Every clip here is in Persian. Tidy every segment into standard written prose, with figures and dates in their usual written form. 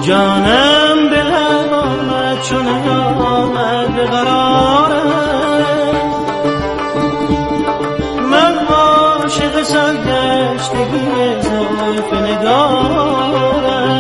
جانم به لب آمد چون آمد به قرارم، من عاشق سرگشتگی زلف نگارم.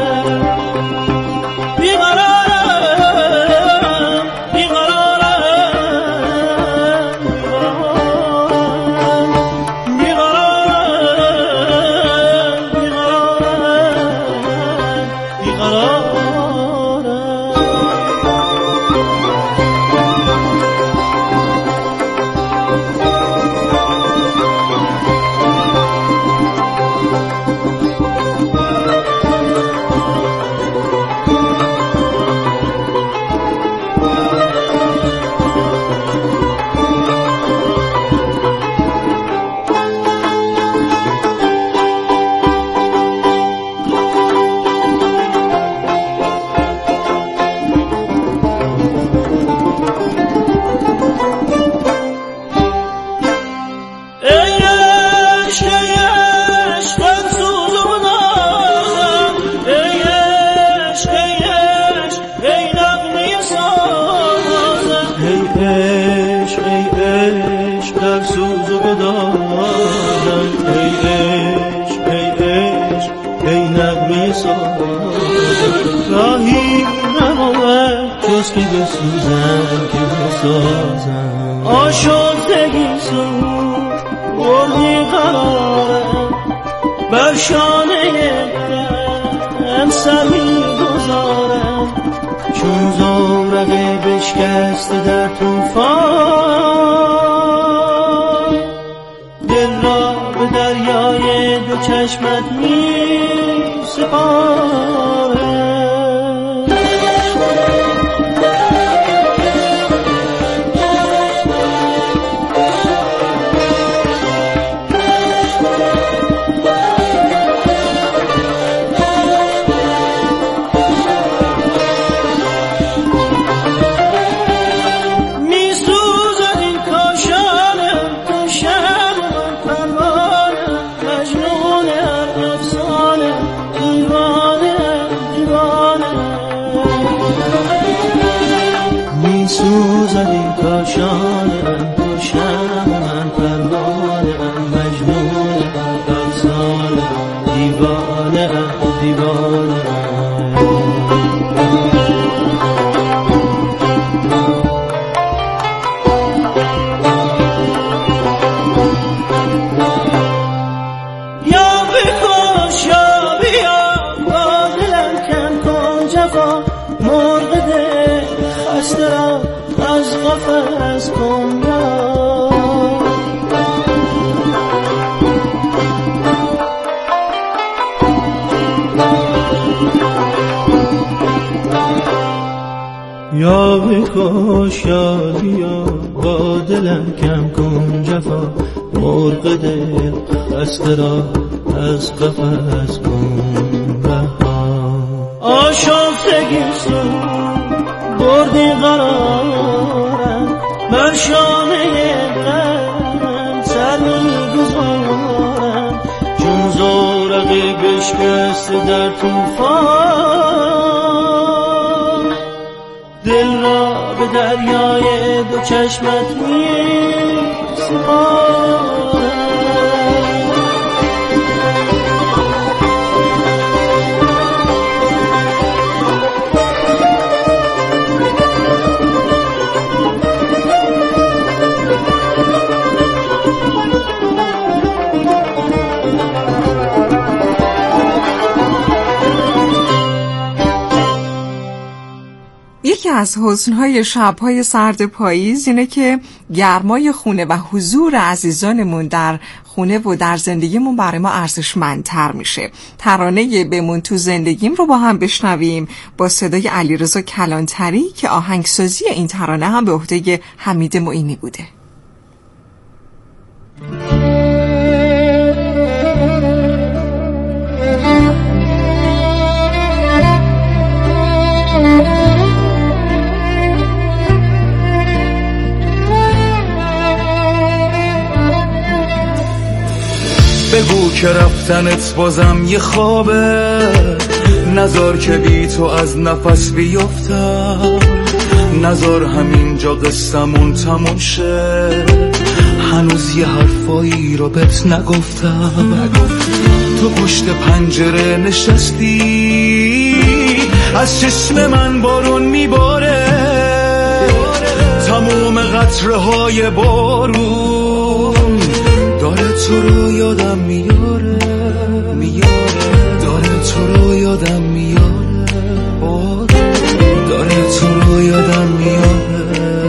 راهی نماند جز که بسوزم که بسازم، آشفتگی سود بردی قرارم، بر شانه غم سر می‌گذارم، چون زورقه بشکسته در طوفان، دل را به دریای دو چشمت می‌سپارم. سوزدی کاشانم تو شمم پروانم مجنونم افسانم دیوانم یا بکش یا بیا با دلم کم کن جفا، مرغ دل خسته را از قفس کن یا بکش یا بیا با دلم کم کن جفا، مرغ دل خسته را از قفس کن رها. آشفتگی سود بردی قرارم، بر شانه غم سر می‌گذارم، چون زورقی بشکسته در طوفان، دل را به دریای دو چشمت می‌سپارم. یکی از حسن‌های شب‌های سرد پاییز اینه که گرمای خونه و حضور عزیزانمون در خونه و در زندگیمون برای ما ارزشمندتر میشه. ترانه بمون تو زندگیم رو با هم بشنویم با صدای علیرضا کلانتری که آهنگسازی این ترانه هم به عهده حمید معینی بوده. بگو که رفتنت بازم یه خوابه، نذار که بی تو از نفس بیفتم، نذار همینجا قصه‌مون تموم شه. هنوز یه حرفایی رو بهت نگفتم. تو پشت پنجره نشستی، از چشم من بارون میباره، تموم قطره های بارون داره تو رو یادم میاره، داره تو رو یادم میاره، داره تو رو یادم میاره.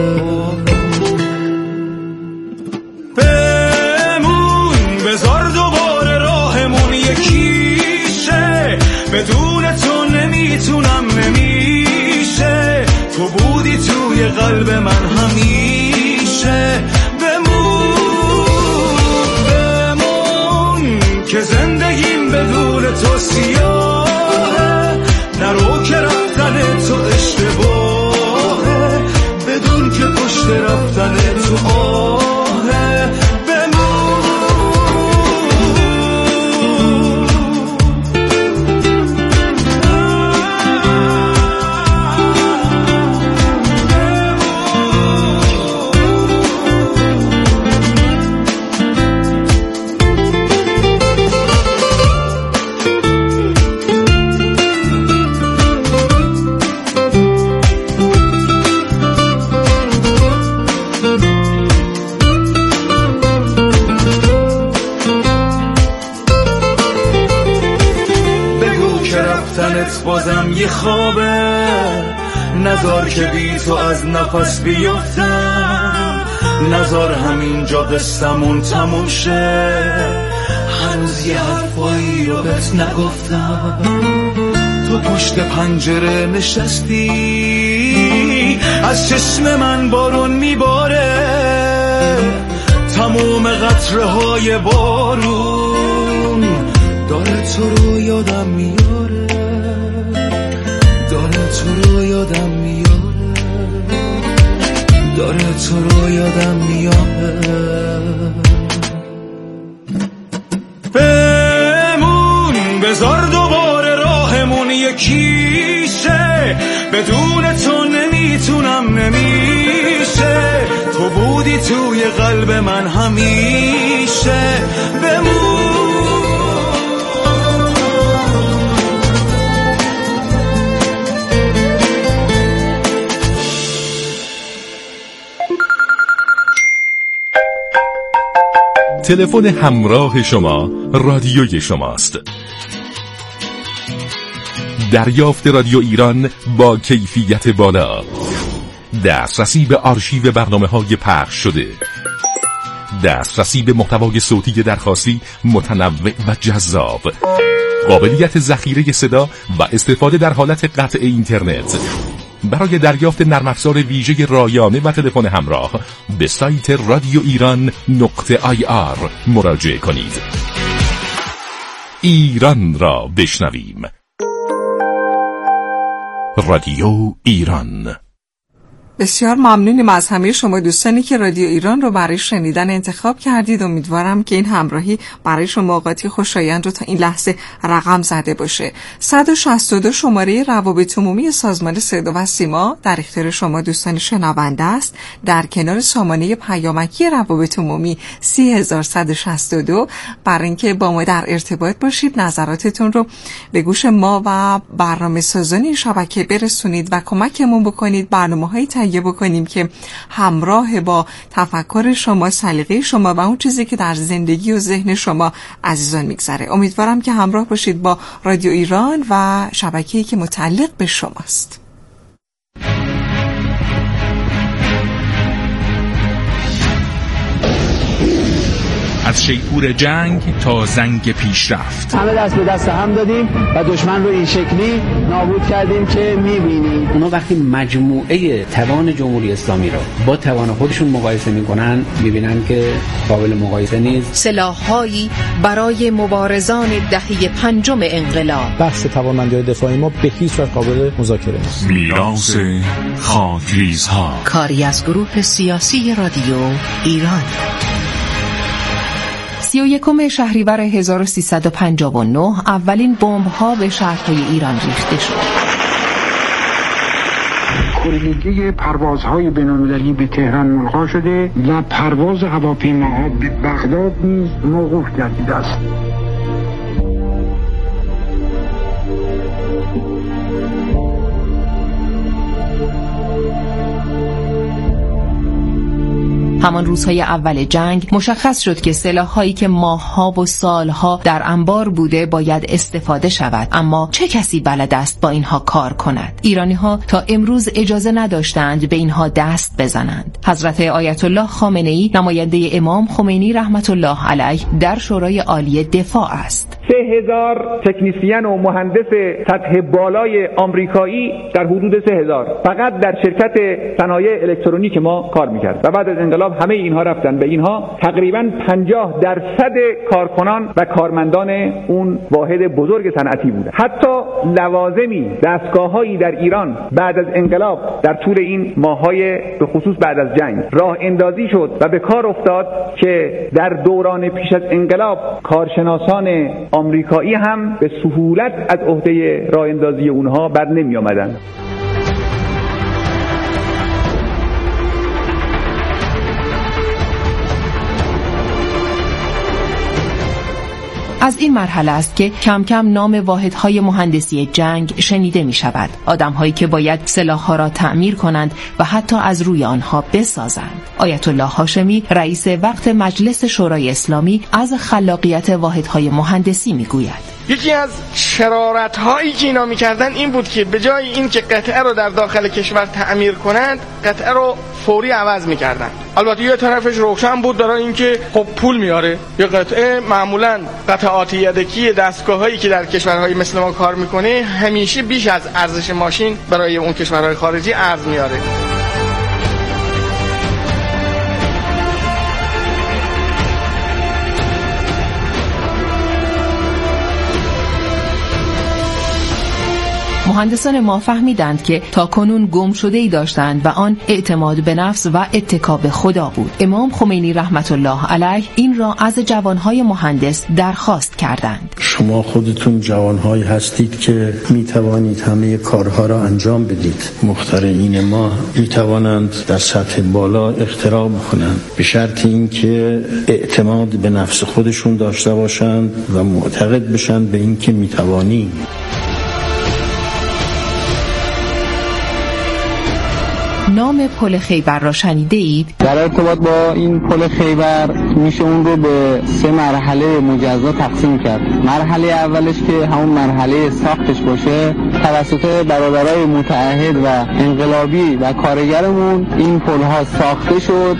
بمون بذار دوباره راهمون یکیشه، بدون تو نمیتونم نمیشه، تو بودی توی قلب من همیشه. بمون که زندگیم بدون تو سیاهه، نرو که رفتن تو اشتباهه، بدون که پشت رفتن تو آهه. بازم یه خوابه، نذار که بی تو از نفس بیفتم، نذار همینجا قصه‌مون تموم شه. هنوز یه حرفایی رو بهت نگفتم. تو پشت پنجره نشستی، از چشم من بارون میباره، تموم قطره های بارون داره تو رو یادم میاره، داره تو رو یادم میاره، داره تو رو یادم میاره. بمون بذار دوباره راهمون یکیشه، بدون تو نمیتونم نمیشه، تو بودی توی قلب من همیشه. بمون تلفن همراه شما رادیوی شماست. دریافت رادیو ایران با کیفیت بالا، دسترسی به آرشیو برنامه‌های پخش شده، دسترسی به محتوای صوتی درخواستی متنوع و جذاب، قابلیت ذخیره صدا و استفاده در حالت قطع اینترنت. برای دریافت نرم افزار ویژه رایانه و تلفن همراه به سایت radioiran.ir مراجعه کنید. ایران را بشنویم. رادیو ایران. بسیار ممنونیم از همه شما دوستانی که رادیو ایران رو برای شنیدن انتخاب کردید. امیدوارم که این همراهی برای شما اوقاتی خوشایند رو تا این لحظه رقم زده باشه. 162 شماره روابط عمومی سازمان صدا و سیما در اختیار شما دوستان شنونده است، در کنار سامانه پیامکی روابط عمومی 3162. برای اینکه با ما در ارتباط باشید، نظراتتون رو به گوش ما و برنامه‌سازان شبکه برسونید و کمکمون بکنید برنامه‌های تهیه بکنیم که همراه با تفکر شما، سلیقه شما و اون چیزی که در زندگی و ذهن شما عزیزان میگذره. امیدوارم که همراه باشید با رادیو ایران و شبکه‌ای که متعلق به شماست. از شیپور جنگ تا زنگ پیشرفت، همه دست به دست هم دادیم و دشمن رو این شکلی نابود کردیم که می‌بینید. اونا وقتی مجموعه توان جمهوری اسلامی رو با توان خودشون مقایسه می‌کنن، می‌بینن که قابل مقایسه نیست. سلاح‌هایی برای مبارزان دهه پنجم انقلاب. بحث توانمندی دفاعی ما به هیچ وجه قابل مذاکره نیست. میراث خاکریزها. کاری از گروه سیاسی رادیو ایران. 31 شهریور 1359 اولین بمب‌ها به شهرهای ایران ریخته شد. کلیگه پروازهای بین‌المللی به تهران ملغا شده و پرواز هواپیماها به بغداد نیز موقوف گردیده است. همان روزهای اول جنگ مشخص شد که سلاح‌هایی که ماه‌ها و سال‌ها در انبار بوده باید استفاده شود، اما چه کسی بلد است با اینها کار کند؟ ایرانی‌ها تا امروز اجازه نداشتند به اینها دست بزنند. حضرت آیت الله خامنه‌ای نماینده امام خمینی رحمت الله علیه در شورای عالی دفاع است. 3000 تکنیسین و مهندس سطح بالای آمریکایی در حدود 3000 فقط در شرکت صنایع الکترونیک ما کار می‌کرد و بعد از انقلاب همه اینها رفتن. به اینها تقریباً 50% کارکنان و کارمندان اون واحد بزرگ صنعتی بودند. حتی لوازمی، دستگاه‌هایی در ایران بعد از انقلاب در طول این ماه‌های به خصوص بعد از جنگ راه اندازی شد و به کار افتاد که در دوران پیش از انقلاب کارشناسان آمریکایی هم به سهولت از عهده راه اندازی اونها بر نمی آمدند. از این مرحله است که کم کم نام واحدهای مهندسی جنگ شنیده می شود. آدم‌هایی که باید سلاح‌ها را تعمیر کنند و حتی از روی آنها بسازند. آیت الله هاشمی رئیس وقت مجلس شورای اسلامی از خلاقیت واحدهای مهندسی می گوید. یکی از شرارت‌هایی که اینا می‌کردن این بود که به جای این که قطعه رو در داخل کشور تعمیر کنند، قطعه رو فوری عوض می‌کردن. البته یه طرفش روشن بود برای اینکه خب پول میاره. یه قطعه معمولاً قطعات یدکی دستگاه‌هایی که در کشورهای مثل ما کار می‌کنه همیشه بیش از ارزش ماشین برای اون کشورهای خارجی ارز میاره. مهندسان ما فهمیدند که تاکنون گم شده‌ای داشتند و آن اعتماد به نفس و اتکا به خدا بود. امام خمینی رحمت الله علیه این را از جوانهای مهندس درخواست کردند. شما خودتون جوانهایی هستید که میتوانید همه کارها را انجام بدید. مخترعین ما میتوانند در سطح بالا اختراع بکنند به شرط اینکه اعتماد به نفس خودشون داشته باشند و معتقد بشن به اینکه میتوانی. نام پل خیبر را شنیده اید؟ در ارتباط با این پل خیبر میشه اون رو به 3 مرحله مجزا تقسیم کرد. مرحله اولش که همون مرحله ساختش باشه توسط برادرای متعهد و انقلابی و کارگرمون این پل ها ساخته شد.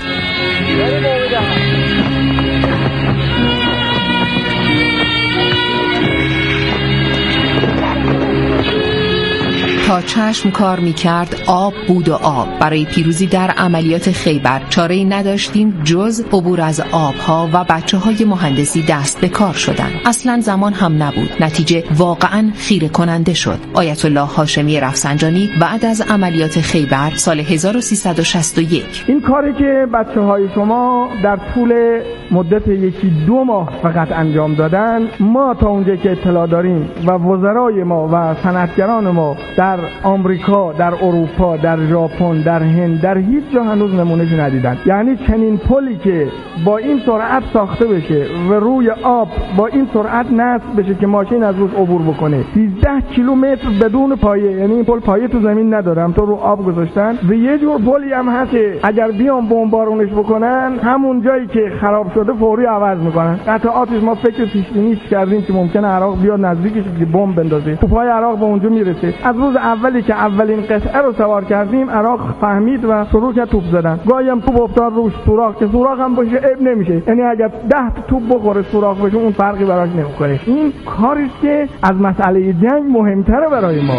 تا چشم کار می‌کرد آب بود و آب. برای پیروزی در عملیات خیبر چاره‌ای نداشتیم جز عبور از آب‌ها و بچه‌های مهندسی دست به کار شدن. اصلاً زمان هم نبود. نتیجه واقعاً خیره کننده شد. آیت الله هاشمی رفسنجانی بعد از عملیات خیبر سال 1361 این کاری که بچه‌های شما در طول مدت 1-2 ماه فقط انجام دادن، ما تا اونجا که اطلاع داریم و وزرای ما و صنعتگران ما در آمریکا، در اروپا، در ژاپن، در هند، در هیچ جا هنوز نمونه‌اش ندیدن. یعنی چنین پلی که با این سرعت ساخته بشه و روی آب با این سرعت نصب بشه که ماشین از روش عبور بکنه 13 کیلومتر بدون پایه، یعنی این پل پایه تو زمین نداره، تو رو آب گذاشتن. و یه جور پلی هم هست که اگر بیان بمبارونش بکنن همون جایی که خراب شده فوری عوض میکنن. قطعاتش ما فکر پیش بینی کردیم که ممکنه عراق بیاد نزدیکش بمب بندازه، تو پای عراق به اونجا میرسه. از روز اولی که اولین قطعه رو سوار کردیم عراق فهمید و شروع کرد توپ زدن. گاهی هم توپ افتاد روش سوراخ، که سوراخ هم باشه عیب نمیشه، یعنی اگر 10 توپ بخوره سوراخ بشه اون فرقی براش نمیکنه. این کاریه که از مسئله جنگ مهمتره برای ما.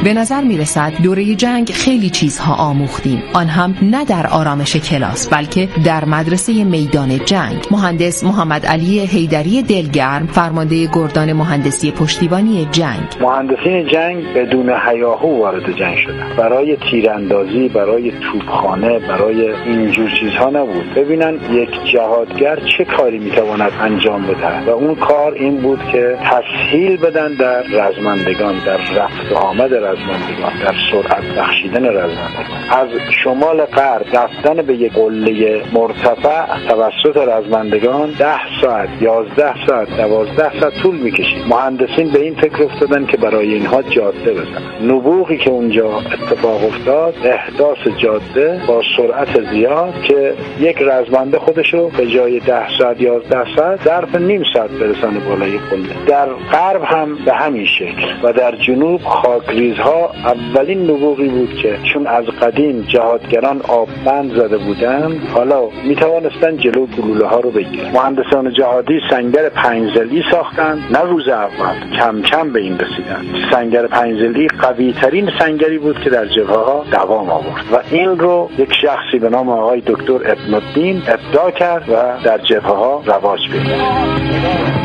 به نظر میرسد دوره جنگ خیلی چیزها آموختیم، آن هم نه در آرامش کلاس بلکه در مدرسه میدان جنگ. مهندس محمد علی حیدری دلگرم، فرمانده گردان مهندسی پشتیبانی جنگ: مهندسین جنگ بدون هیاهو وارد جنگ شدن. برای تیراندازی، برای توپخانه، برای اینجور چیزها نبود. ببینن یک جهادگر چه کاری میتواند انجام بده و اون کار این بود که تسهیل بدن در رزمندگان، در رفت و آمد رزمندگان، در سرعت بخشیدن رزمندگان. از شمال غرب رفتن به یک قله مرتفع توسط رزمندگان 10 ساعت، 11 ساعت، 12 ساعت طول میکشید. مهندسین به این فکر افتادن که برای اینها جاده بزنن. نبوغی که اونجا اتفاق افتاد، احداث جاده با سرعت زیاد که یک رزمنده خودشو به جای 10 ساعت 11 ساعت ظرف نیم ساعت برسانه بالای قله. در غرب هم به همین شکل و در جنوب خاکریزها اولین نبوغی بود که چون از قدیم جهادگران آببند زده بودند، حالا میتوانستن جلو گلوله ها رو بگیرن. مهندسان جهادی سنگر پنجزلی ساختن. نه روز اول، کم کم به این رسیدن. سنگر پنجزلی قوی ترین سنگری بود که در جبهه ها دوام آورد و این رو یک شخصی به نام آقای دکتر ابن الدین ابداع کرد و در جبهه ها رواج پیدا کرد.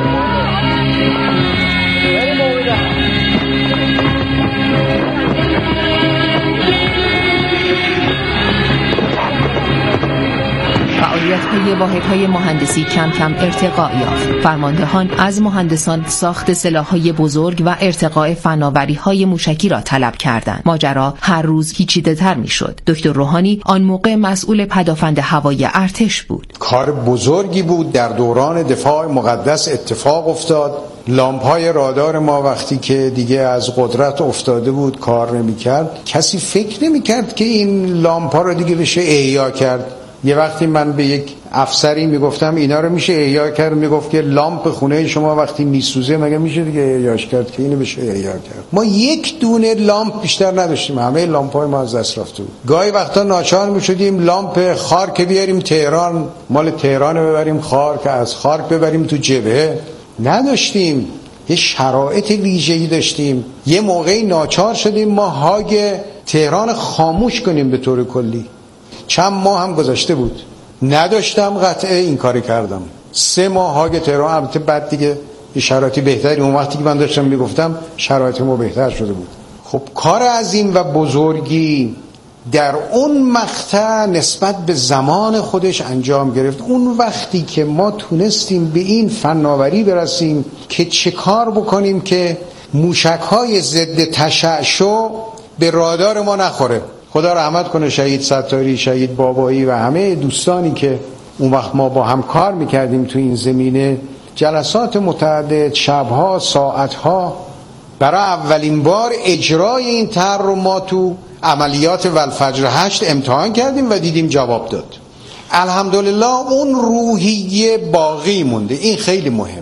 فعالیت‌های واحدهای مهندسی کم کم ارتقا یافت. فرماندهان از مهندسان ساخت سلاح‌های بزرگ و ارتقاء فناوری‌های موشکی را طلب کردند. ماجرا هر روز پیچیده‌تر می‌شد. دکتر روحانی آن موقع مسئول پدافند هوایی ارتش بود. کار بزرگی بود در دوران دفاع مقدس اتفاق افتاد. لامپ‌های رادار ما وقتی که دیگه از قدرت افتاده بود کار نمی‌کرد، کسی فکر نمی‌کرد که این لامپ‌ها رو دیگه بشه احیا کرد. یه وقتی من به یک افسری میگفتم اینا رو میشه احیا کرد، میگفت که لامپ خونه شما وقتی میسوزه مگه میشه دیگه احیاش کرد که اینو بشه احیا کرد. ما یک دونه لامپ بیشتر نداشتیم، همه لامپ‌های ما از دست رفته بود. گاهی وقتا ناچار میشدیم لامپ خارک بیاریم تهران، مال تهران ببریم خارک، از خارک ببریم تو جبهه. نداشتیم، یه شرایط ویژه‌ای داشتیم. یه موقعی ناچار شدیم ما هاگ تهران خاموش کنیم به طور کلی. چند ماه هم گذشته بود، نداشتم قطعه این کاری کردم. 3 ماه هاگ تهران، البته بعد دیگه شرایطی بهتری، اون وقتی که من داشتم میگفتم شرایط ما بهتر شده بود. خب کار عظیم و بزرگی در اون مقطع نسبت به زمان خودش انجام گرفت. اون وقتی که ما تونستیم به این فناوری برسیم که چه کار بکنیم که موشک‌های ضد تشعشع به رادار ما نخوره. خدا رحمت کنه شهید ستاری، شهید بابایی و همه دوستانی که اون وقت ما با هم کار میکردیم تو این زمینه. جلسات متعدد، شبها، ساعتها، برای اولین بار اجرای این طرح رو ما تو عملیات والفجر 8 امتحان کردیم و دیدیم جواب داد. الحمدلله اون روحیه باقی مونده. این خیلی مهم.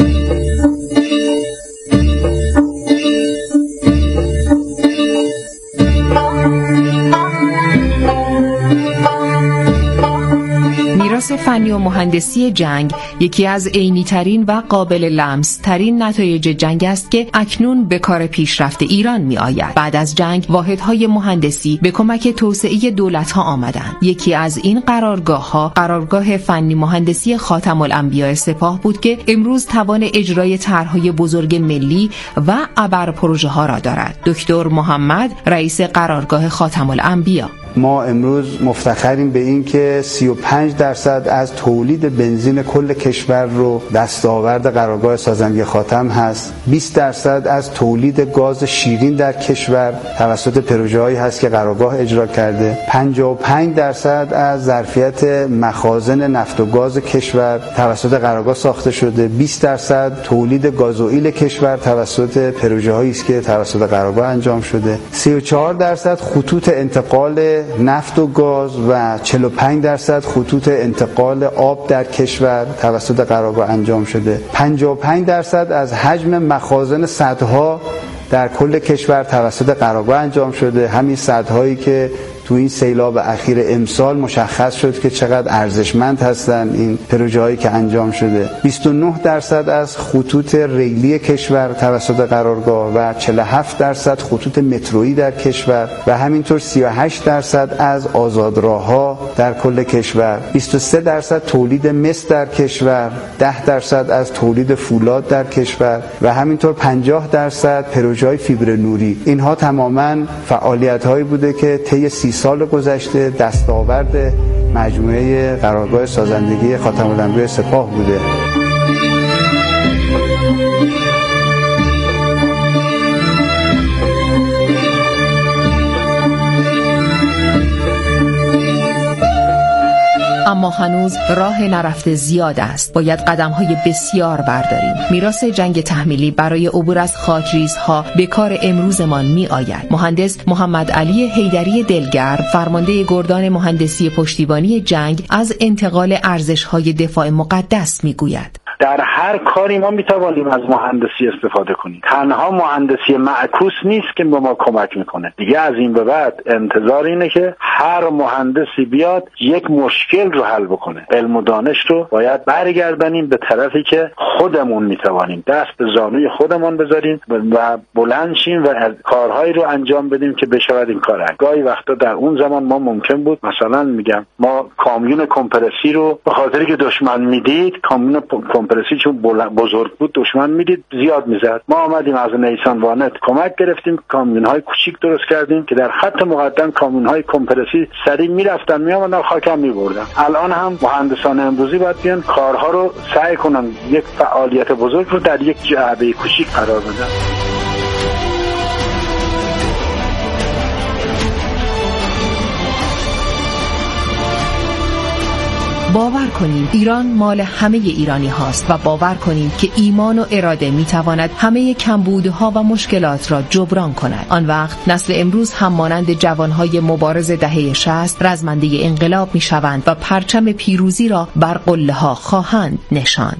میراث فنی و مهندسی جنگ یکی از عینی‌ترین و قابل لمس‌ترین نتایج جنگ است که اکنون به کار پیشرفت ایران می‌آید. بعد از جنگ واحدهای مهندسی به کمک توسعه دولت‌ها آمدند. یکی از این قرارگاه‌ها قرارگاه فنی مهندسی خاتم الانبیاء سپاه بود که امروز توان اجرای طرح‌های بزرگ ملی و ابر پروژه‌ها را دارد. دکتر محمد، رئیس قرارگاه خاتم الانبیاء: ما امروز مفتخریم به این که 35% از تولید بنزین کل کشور رو دستاورد قرارگاه سازنده خاتم هست. 20% از تولید گاز شیرین در کشور توسط پروژه‌هایی هست که قرارگاه اجرا کرده. 55% از ظرفیت مخازن نفت و گاز کشور توسط قرارگاه ساخته شده. 20% تولید گازوئیل کشور توسط پروژه‌هایی است که توسط قرارگاه انجام شده. 34% خطوط انتقال نفت و گاز و 45% خطوط انتقال آب در کشور توسط قرارگاه انجام شده. 55% از حجم مخازن سدها در کل کشور توسط قرارگاه انجام شده. همین سدهایی که تو این سیلاب اخیر امسال مشخص شد که چقدر ارزشمند هستن این پروژه‌هایی که انجام شده. 29% از خطوط ریلی کشور توسط قرارگاه و 47% خطوط مترویی در کشور و همینطور 38% از آزادراه‌ها در کل کشور، 23% تولید مس در کشور، 10% از تولید فولاد در کشور و همینطور 50% پروژه‌های فیبر نوری. اینها تماماً فعالیت‌هایی بوده که طی 30 سال گذشته دستاورد مجموعه قرارگاه سازندگی خاتم الانبیاء سپاه بوده. اما هنوز راه نرفته زیاد است. باید قدم‌های بسیار برداریم. میراث جنگ تحمیلی برای عبور از خاکریزها به کار امروزمان می‌آید. مهندس محمد علی حیدری دلگر، فرمانده گردان مهندسی پشتیبانی جنگ، از انتقال ارزش‌های دفاع مقدس می‌گوید. در هر کاری ما میتوانیم از مهندسی استفاده کنیم. تنها مهندسی معکوس نیست که به ما کمک میکنه. دیگه از این به بعد انتظار اینه که هر مهندسی بیاد یک مشکل رو حل بکنه. علم و دانش رو باید برگردانیم به طرفی که خودمون میتوانیم دست به زانوی خودمون بذاریم و بلند شیم و کارهایی رو انجام بدیم که بشود این کار. گاهی وقتا در اون زمان ما ممکن بود مثلا میگم ما کامیون کمپرسی رو به خاطری که دشمن میدید، کامیون کمپرسی چون بزرگ بود دشمن میدید زیاد میزد، ما آمدیم از نیسان وانت کمک گرفتیم، کامیون‌های کوچیک درست کردیم که در خط مقدم کامیون‌های کمپرسی سریع میرفتن میآمدن خاکم میبردن. الان هم مهندسان امروزی باید بیان کارها رو سعی کنن یک فعالیت بزرگ رو در یک جعبه کوچیک قرار بدن. باور کنیم ایران مال همه ایرانی هاست و باور کنیم که ایمان و اراده میتواند همه کمبودها و مشکلات را جبران کند. آن وقت نسل امروز هم مانند جوانهای مبارز دهه 60 رزمنده انقلاب میشوند و پرچم پیروزی را بر قله ها خواهند نشاند.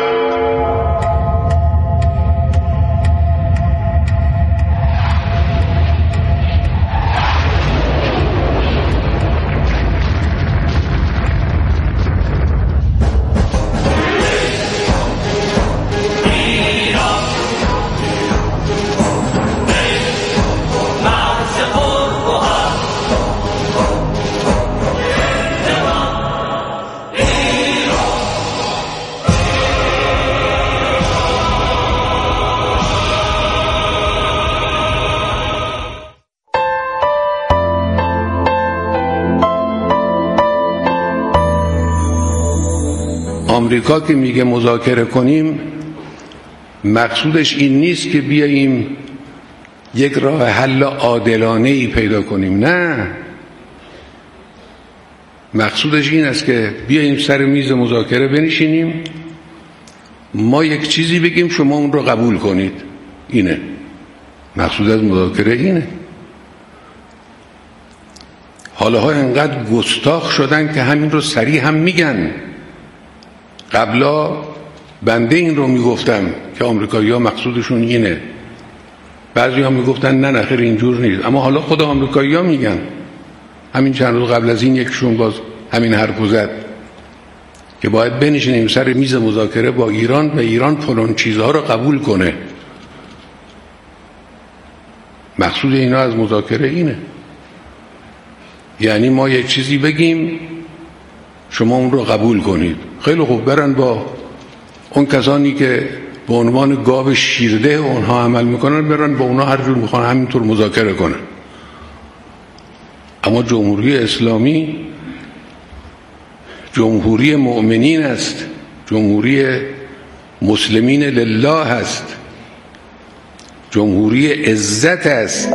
آمریکا که میگه مذاکره کنیم مقصودش این نیست که بیاییم یک راه حل عادلانه‌ای پیدا کنیم، نه، مقصودش این است که بیاییم سر میز مذاکره بنشینیم، ما یک چیزی بگیم شما اون رو قبول کنید. اینه مقصود از مذاکره، اینه. حالها انقدر گستاخ شدن که همین رو صریح هم میگن. قبلا بنده این رو میگفتم که آمریکایی‌ها مقصودشون اینه، بعضی ها میگفتن نه نخیر اینجور نیست، اما حالا خود آمریکایی‌ها میگن. همین چند روز قبل از این یکشون باز همین حرفو زد که باید بنشینیم سر میز مذاکره با ایران و ایران فلان چیزها رو قبول کنه. مقصود اینا از مذاکره اینه، یعنی ما یک چیزی بگیم شما اون رو قبول کنید. خیلی خوب، برن با اون کسانی که به عنوان گاو شیرده اونها عمل میکنن، برن با اونها هر جور میخوان همینطور مذاکره کنن. اما جمهوری اسلامی جمهوری مؤمنین است، جمهوری مسلمین لله است، جمهوری عزت است.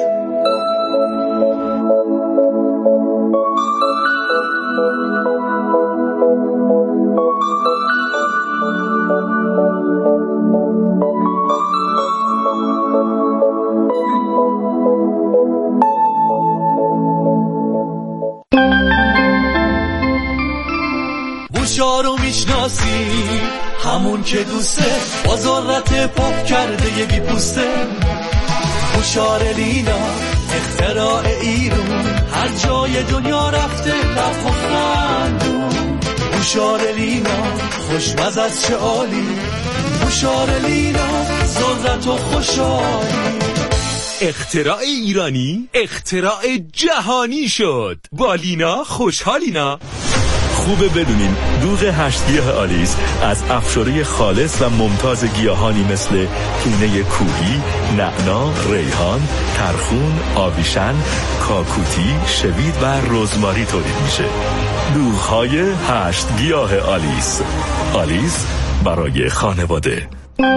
بوشارو میشناسی همون که دوسته، با ذرت پاک کرده یه بی پوسته. بوشار لیلا اختراع ایران هر جای دنیا رفته لب و خندون. هوشار لینا خوشمزه از چه عالی، هوشار لینا ذرت و خوشحالی. اختراع ایرانی اختراع جهانی شد. با لینا خوشحالینا. خوبه بدونین دوغ 8 گیاه آلیس از افشاره خالص و ممتاز گیاهانی مثل تونه کوهی، نعنا، ریحان، ترخون، آویشن، کاکوتی، شوید و رزماری تولید میشه. دوغ‌های 8 گیاه آلیس. آلیس برای خانواده.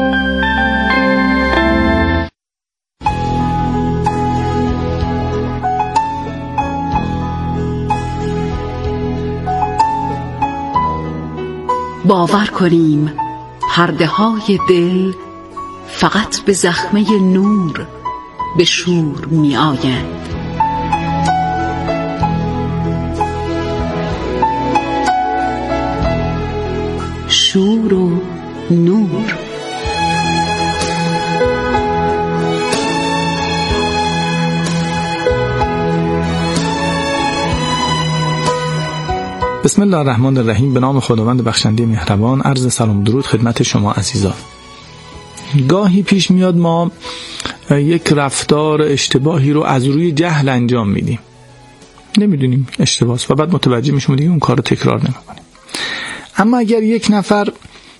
باور کنیم پرده های دل فقط به زخمه نور به شور می آیند. شور و نور. بسم الله الرحمن الرحیم. به نام خداوند بخشنده مهربان. عرض سلام درود خدمت شما عزیزان. گاهی پیش میاد ما یک رفتار اشتباهی رو از روی جهل انجام میدیم، نمیدونیم اشتباهه و بعد متوجه میشیم دیگه اون کار رو تکرار نمیکنیم. اما اگر یک نفر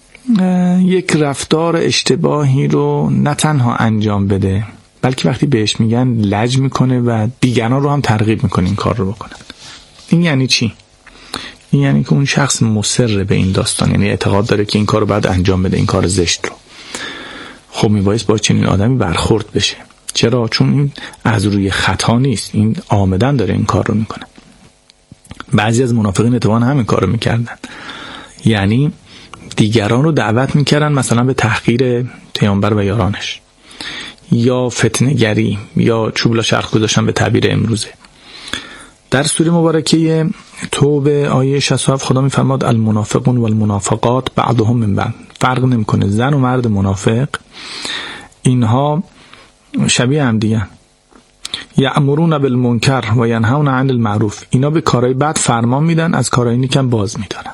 یک رفتار اشتباهی رو نه تنها انجام بده بلکه وقتی بهش میگن لج میکنه و دیگران رو هم ترغیب میکنه این کار رو بکنن، این یعنی چی؟ این یعنی که اون شخص مصر به این داستان، یعنی اعتقاد داره که این کار رو باید انجام بده، این کار زشت رو. خب میبایست با چنین آدمی برخورد بشه. چرا؟ چون این از روی خطا نیست، این عامدن داره این کار رو میکنه. بعضی از منافقین اتفاقا همین کار رو میکردن، یعنی دیگران رو دعوت میکردن مثلا به تحقیر پیامبر و یارانش، یا فتنه‌گری، یا چوب لا شرق گذاشتن به تعبیر امروزه. در سوره مبارکه توبه آیه 67 خدا میفرماد المنافقون والمنافقات بعضهم من بعض. فرق نمیکنه زن و مرد منافق اینها شبیه هم دیگه. یأمرون بالمنکر و ینهون عن المعروف. اینا به کارهای بد فرمان میدن، از کارهای نیک هم باز میدارن.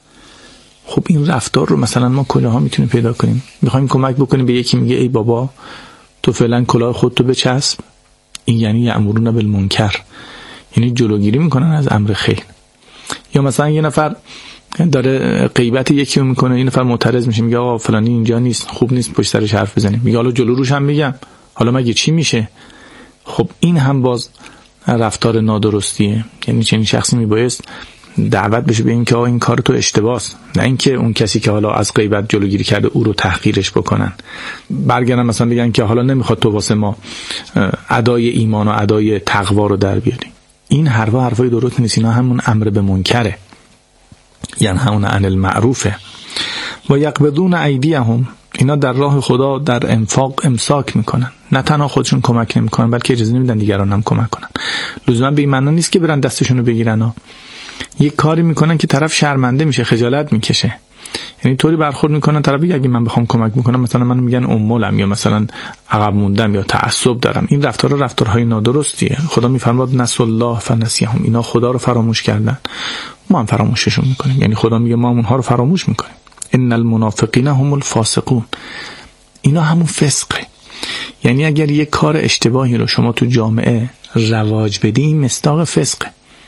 خب این رفتار رو مثلا ما کجاها میتونیم پیدا کنیم؟ میخوایم کمک بکنیم به یکی، میگه ای بابا تو فعلا کلاه خودتو بچسب، این یعنی یأمرون بالمنکر، یعنی جلوگیری میکنن از امر خیر. یا مثلا یه نفر داره غیبت یکی رو میکنه، این نفر معترض میشه میگه آقا فلانی اینجا نیست، خوب نیست پشت سرش حرف بزنیم، میگه حالا جلو روش هم میگم، حالا مگه چی میشه؟ خب این هم باز رفتار نادرستیه. یعنی چنین شخصی میبایست دعوت بشه به این که این کار تو اشتباهه، نه اینکه اون کسی که حالا از غیبت جلوگیری کرده او رو تحقیرش بکنن، برگردن مثلا بگن که حالا نمیخواد تو واسه ما ادای ایمان و ادای تقوا رو در بیاری. این حرفای درست نیست، اینا همون امر به منکره، یعنی همون عن المعروفه. و یقبضون ایدیهم، اینا در راه خدا در انفاق امساک میکنن، نه تنها خودشون کمک نمیکنن بلکه اجازه نمیدن دیگران هم کمک کنن. لزوما به این معنی نیست که برن دستشون رو بگیرن، یک کاری میکنن که طرف شرمنده میشه، خجالت میکشه، یعنی طوری برخورد میکنن طرف بگه اگه من بخوام کمک میکنم مثلا منو میگن امولم، یا مثلا عقب موندم، یا تعصب دارم. این رفتارهای نادرستیه. خدا میفرماد نسوا الله فنسیهم، اینا خدا رو فراموش کردن، ما هم فراموششون میکنیم. یعنی خدا میگه ما اونها رو فراموش میکنیم. ان المنافقین هم الفاسقون، اینا همون فسقه. یعنی اگر یک کار اشتباهی رو شما تو جامعه رواج بدی، این مصداق فسقه.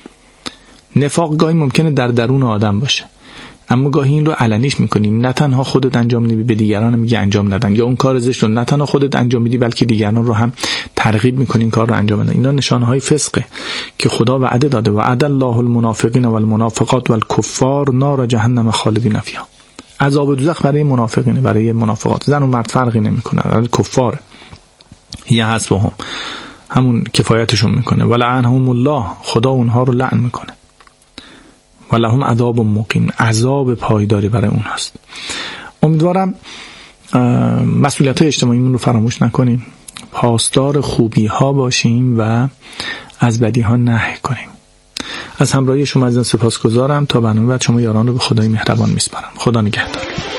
نفاق گاهی ممکنه در درون آدم باشه، اما گاهی این رو علنیش میکنی، نه تنها خودت انجام نمیدی به دیگران میگی انجام ندن، یا اون کار زشت رو نه تنها خودت انجام میدی بلکه دیگران رو هم ترغیب میکنی این کار رو انجام بدن. اینا نشانهای فسقه که خدا وعده داده، وعد الله المنافقین والمنافقات والکفار نار جهنم خالدین فیها. عذاب دوزخ برای منافقین، برای منافقات، زن و مرد فرقی نمیکنه، برای کفار یا حسبهم، همون کفایتشون میکنه. ولعنهم الله، خدا اونها رو لعن میکنه. ولهم عذاب مقیم، عذاب پایداری برای اونهاست. امیدوارم مسئولیت‌های اجتماعیمون رو فراموش نکنیم، پاسدار خوبی ها باشیم و از بدی ها نهی کنیم. از همراهی شما عزیزان سپاسگزارم. تا برنامه بعد شما یاران رو به خدای مهربان میسپارم. خدا نگهدار.